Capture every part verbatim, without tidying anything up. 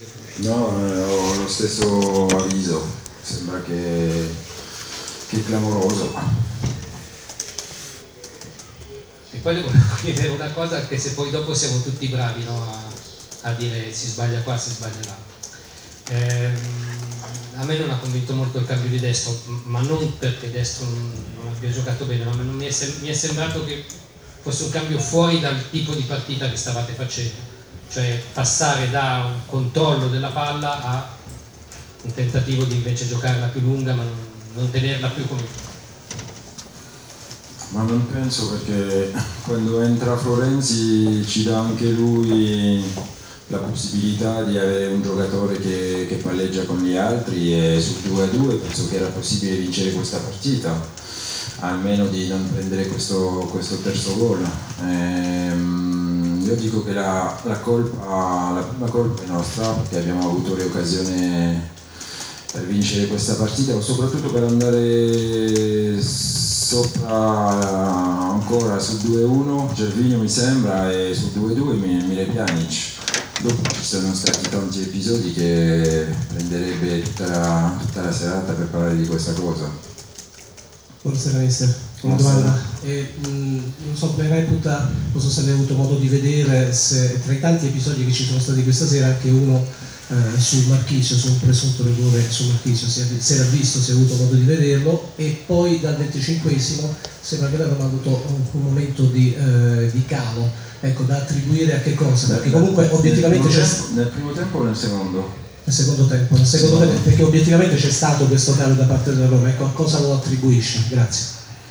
No, ho lo stesso avviso, sembra che, che è clamoroso. E poi le volevo chiedere una cosa, anche se poi dopo siamo tutti bravi, no, a, a dire si sbaglia qua, si sbaglia là. Ehm, a me non ha convinto molto il cambio di Destro, ma non perché Destro non, non abbia giocato bene, ma non mi, è sem- mi è sembrato che fosse un cambio fuori dal tipo di partita che stavate facendo, cioè passare da un controllo della palla a un tentativo di invece giocarla più lunga ma non, non tenerla più come... Ma non penso, perché quando entra Florenzi ci dà anche lui la possibilità di avere un giocatore che, che palleggia con gli altri, e sul due a due penso che era possibile vincere questa partita, almeno di non prendere questo, questo terzo gol. Ehm, io dico che la, la, colpa, la prima colpa è nostra, perché abbiamo avuto le occasioni per vincere questa partita, o soprattutto per andare sopra ancora sul due a uno, Gervinho mi sembra, e sul due a due Mile Pjanic. Dopo ci sono stati tanti episodi che prenderebbe tutta la, tutta la serata per parlare di questa cosa. Buonasera mister, una domanda. E, mh, non so, come reputa, non so se ne hai avuto modo di vedere, se tra i tanti episodi che ci sono stati questa sera anche uno eh, sul Marchisio, su un presunto rigore sul Marchisio, se, se l'ha visto, se ha avuto modo di vederlo, e poi dal venticinquesimo sembra che avevano avuto un, un momento di, eh, di calo, ecco, da attribuire a che cosa? Perché comunque obiettivamente c'è... Nel primo tempo o nel secondo? Nel secondo tempo, nel secondo secondo. tempo, perché obiettivamente c'è stato questo calo da parte della Roma, ecco, a cosa lo attribuisci? Grazie.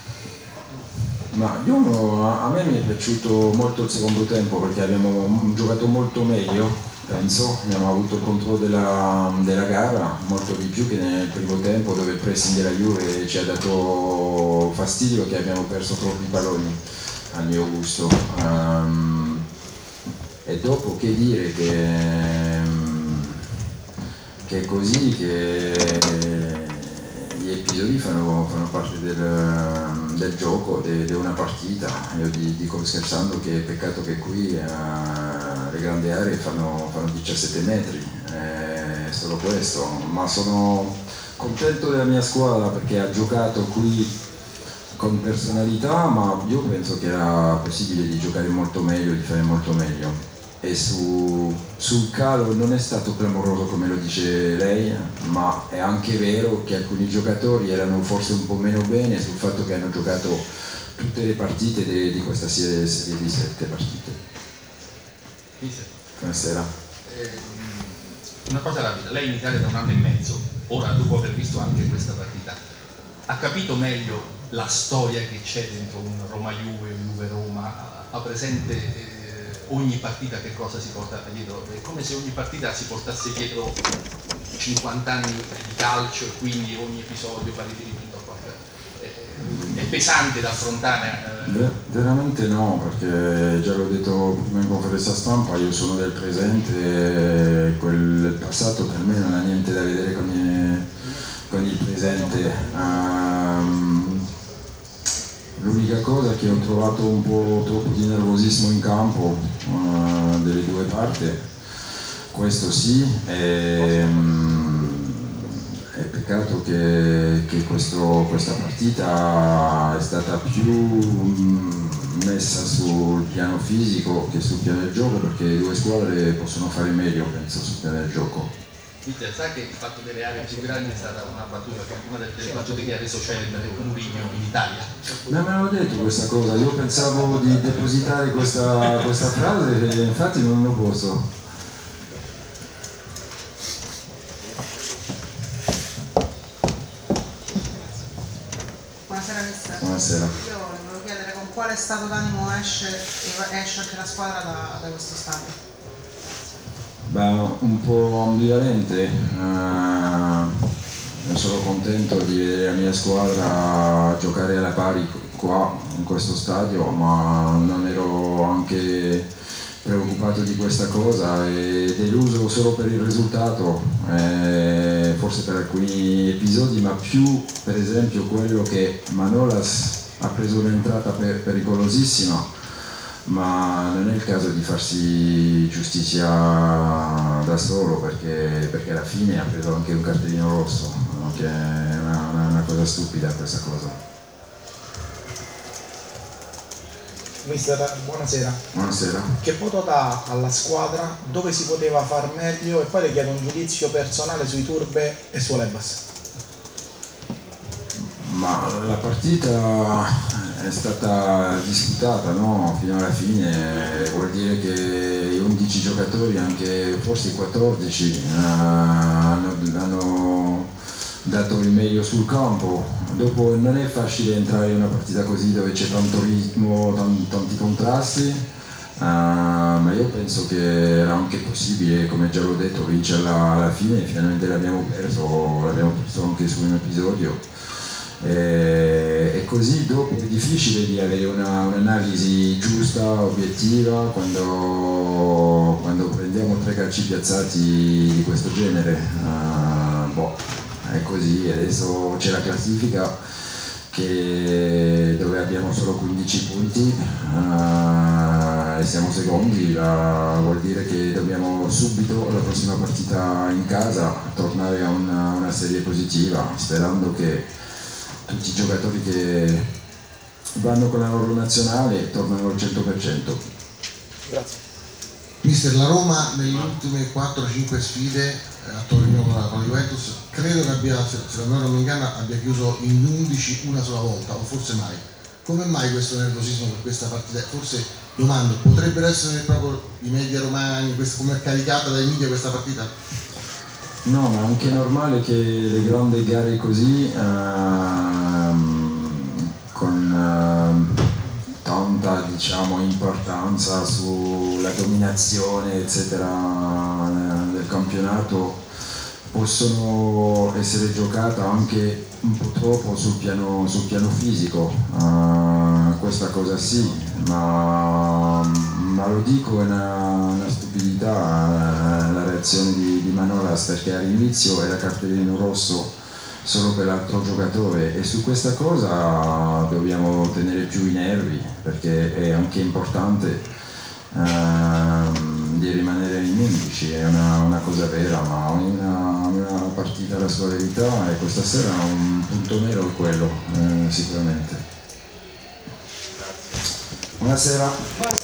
Ma io, a me mi è piaciuto molto il secondo tempo, perché abbiamo giocato molto meglio, penso, abbiamo avuto il controllo della, della gara molto di più che nel primo tempo, dove il pressing della Juve ci ha dato fastidio, che abbiamo perso troppi palloni al mio gusto. Um, e dopo che dire che che è così, che gli episodi fanno, fanno parte del, del gioco, di una partita. Io dico scherzando che è peccato che qui eh, le grandi aree fanno, fanno diciassette metri, è solo questo, ma sono contento della mia squadra perché ha giocato qui con personalità, ma io penso che era possibile di giocare molto meglio, di fare molto meglio. E su, sul calo non è stato clamoroso come lo dice lei, ma è anche vero che alcuni giocatori erano forse un po' meno bene sul fatto che hanno giocato tutte le partite de, di questa serie, serie di sette partite. Buonasera. Eh, una cosa rapida, lei in Italia da un anno e mezzo, ora dopo aver visto anche questa partita, ha capito meglio la storia che c'è dentro un Roma-Juve, Juve-Roma, ha presente... Eh, ogni partita che cosa si porta dietro, è come se ogni partita si portasse dietro cinquanta anni di calcio e quindi ogni episodio fa riferimento a qualcosa. È pesante da affrontare. Ver- veramente no, perché già l'ho detto prima in conferenza stampa, io sono del presente e quel passato per me non ha niente da vedere con il, con il presente. Um, L'unica cosa è che ho trovato un po' troppo di nervosismo in campo uh, delle due parti, questo sì, e, um, è peccato che, che questo, questa partita è stata più um, messa sul piano fisico che sul piano del gioco, perché le due squadre possono fare meglio, penso, sul piano del gioco. Peter, sai che il fatto delle aree più grandi è stata una battuta, una delle battute che ha reso celebre Mourinho in Italia? Non me l'avevo detto questa cosa, io pensavo di depositare questa, questa frase e infatti non lo posso. Buonasera mister. Buonasera. Io volevo chiedere con quale stato d'animo esce, esce anche la squadra da, da questo stadio? Beh, un po' ambivalente, uh, sono contento di vedere la mia squadra giocare alla pari qua in questo stadio, ma non ero anche preoccupato di questa cosa e deluso solo per il risultato, eh, forse per alcuni episodi, ma più per esempio quello che Manolas ha preso un'entrata per, pericolosissima. ma non è il caso di farsi giustizia da solo, perché, perché alla fine ha preso anche un cartellino rosso, no? Che è una, una, una cosa stupida questa cosa. Mister, buonasera. Buonasera. Che voto dà alla squadra, dove si poteva far meglio, e poi le chiedo un giudizio personale sui Turbe e su Lebas. Ma la partita è stata disputata, no? Fino alla fine, vuol dire che undici giocatori, anche forse quattordici, eh, hanno, hanno dato il meglio sul campo. Dopo non è facile entrare in una partita così dove c'è tanto ritmo, tanti, tanti contrasti, uh, ma io penso che era anche possibile, come già l'ho detto, vincerla alla fine. Finalmente l'abbiamo perso, l'abbiamo perso anche su un episodio. E, e così dopo è difficile di avere una, un'analisi giusta, obiettiva, quando, quando prendiamo tre calci piazzati di questo genere. Uh, boh. È così, adesso c'è la classifica che, dove abbiamo solo quindici punti uh, e siamo secondi, la, vuol dire che dobbiamo subito, la prossima partita in casa, tornare a una, una serie positiva, sperando che tutti i giocatori che vanno con la loro nazionale tornano al cento per cento. Grazie. Mister, la Roma nelle ultime quattro cinque sfide a Torino con la, con la Juventus credo che abbia, se la memoria non mi inganna, abbia chiuso in undici una sola volta, o forse mai. Come mai questo nervosismo per questa partita? Forse, domando, potrebbero essere proprio i media romani, questo, come è caricata dai media questa partita? No, ma anche è normale che le grandi gare così, ehm, con eh, tanta, diciamo, importanza sulla dominazione eccetera del campionato, possono essere giocate anche un po' troppo sul piano, sul piano fisico. Uh, questa cosa sì, ma, ma lo dico, è una, una stupidità uh, la reazione di, di Manolas, perché all'inizio era cartellino rosso solo per l'altro giocatore, e su questa cosa dobbiamo tenere più i nervi, perché è anche importante ehm, di rimanere in undici, è una, una cosa vera, ma ogni una, una partita ha la sua verità, e questa sera un punto nero è quello, eh, sicuramente. Buonasera.